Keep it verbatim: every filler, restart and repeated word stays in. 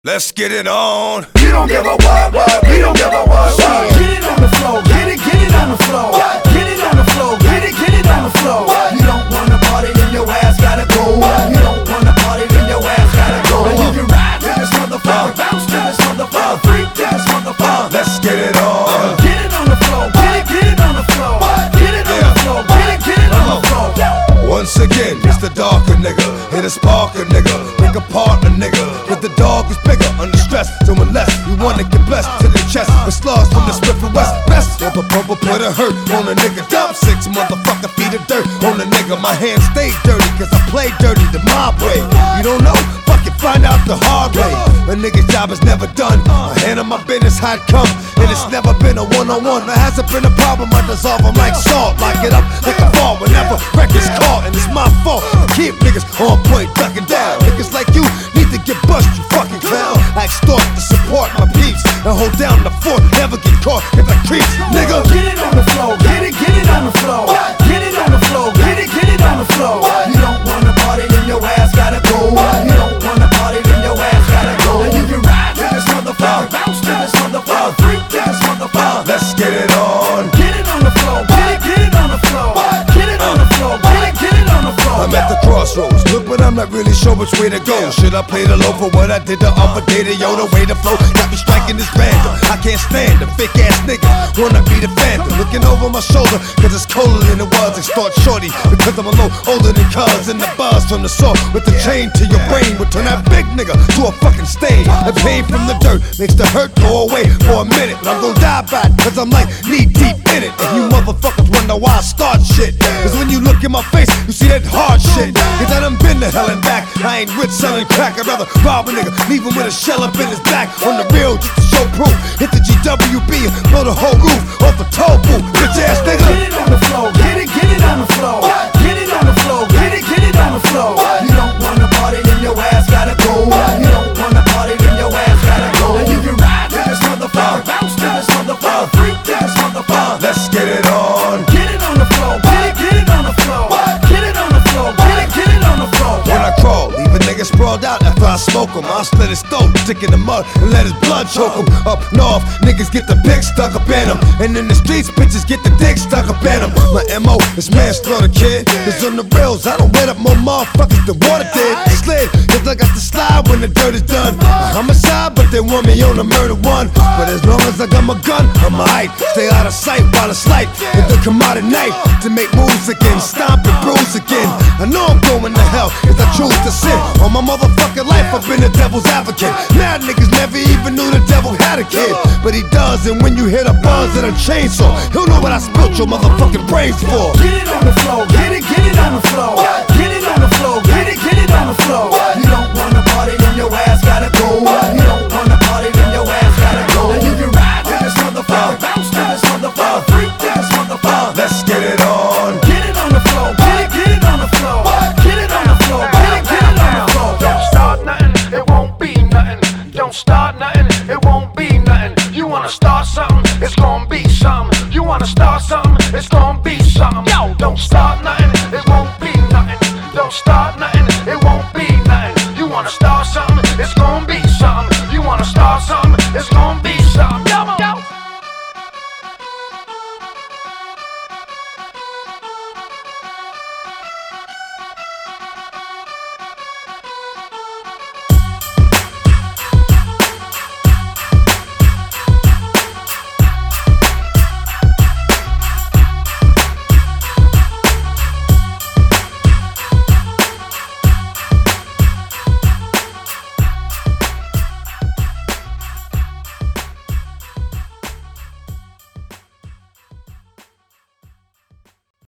Let's get it on. You don't give a what, what, we don't give a what, what. Get it on the floor, get it, get it on the floor. Get it on the floor, get it, get it on the floor. You don't wanna party, then your ass gotta go. You don't wanna party, then your ass gotta go. And you can ride to this motherfucker, bounce to this motherfucker, freak to this motherfucker. Let's get it on. Get it on the floor, get it, get it on the floor. Get it on the floor, get it, get it on the floor. Once again, it's the darker nigga, hit a sparker nigga, pick apart a nigga, cause the dog is bigger, under stress, so unless you wanna get blessed to the chest, with slugs from the Smith and West, best, pump a pump put a hurt on a nigga, dump six motherfucker feet of dirt on a nigga, my hands stay dirty, cause I play dirty the mob way, you don't know, fuck it, find out the hard way, a nigga's job is never done, I handle my business how it come, and it's never been a one-on-one, there hasn't been a problem, I dissolve them like salt, lock it up like a fall, whenever records caught, and it's my fault, I keep niggas on point, ducking down, niggas like you need to get bust, you fucking clown, I extort to support my peeps, and hold down the fort, never get caught if I creeps, nigga. Get it on the floor, get it, get it on the floor, get it on the floor, get it, get it on the floor. You don't wanna party, then your ass gotta go. You don't wanna party, then your ass gotta go. And you can ride to this motherfucker, bounce to this motherfucker, freak to this motherfucker. Let's get it on. Get it on the floor, get it, get it on the floor, get it on the floor, get it, get it on the floor. I'm at the crossroads, look, but I'm not really sure which way to go. Should I play the low for what I did the other day? To yo, the way to flow got me striking this random. I can't stand the fake ass nigga, wanna be the phantom. Looking over my shoulder, cause it's colder than it was. They start shorty, because I'm a little older than cuz. And the buzz from the saw with the chain to your brain would turn that big nigga to a fucking stain. The pain from the dirt makes the hurt go away for a minute, but I'm gonna die by it, cause I'm like knee deep in it. And you motherfuckers wonder why I start shit, cause when you look in my face, you see that hard shit. Cause I done been to hell and back, I ain't rich selling crack. I'd rather rob a nigga, leave him with a shell up in his back. On the real, just to show proof, hit the G W B and blow the whole roof off the toll booth, bitch ass nigga. Get it on the floor, get it, get it on the floor. Get it on the floor, get it, get it on the floor. You don't wanna party, then your ass gotta go. You don't wanna party, then your ass gotta go. And you can ride to this motherfucker, bounce to this motherfucker, freak to this motherfucker. Let's get it on. Get it on the floor, get it, get it on the floor. Get it on the floor, get it, get it on the floor. When I crawl, leave a nigga sprawled out after I smoke him. I'll slit his throat, stick in the mud, and let his blood choke him. Up north, niggas get the pick stuck up in them. And in the streets, bitches get the dick stuck up in them. My M O is manslaughter, kid. Cause on the rails, I don't wet up more motherfuckers than water did. Slid, cause I got to slide when the dirt is done. A homicide, but they want me on a murder one. But as long as I got my gun, I'm alright. Stay out of sight while it's light. And then come out at night to make moves again, stomp and bruise again. I know I'm going to hell if I choose to sin. All my motherfucking life, I've been a devil's advocate. Mad niggas never even knew the devil had a kid, but he does. And when you hit a buzz and a chainsaw, he'll know what I spilt your motherfucking brains for. Get it on the floor, get it, get it on the floor. Get it on the floor, get it, get it on the floor. You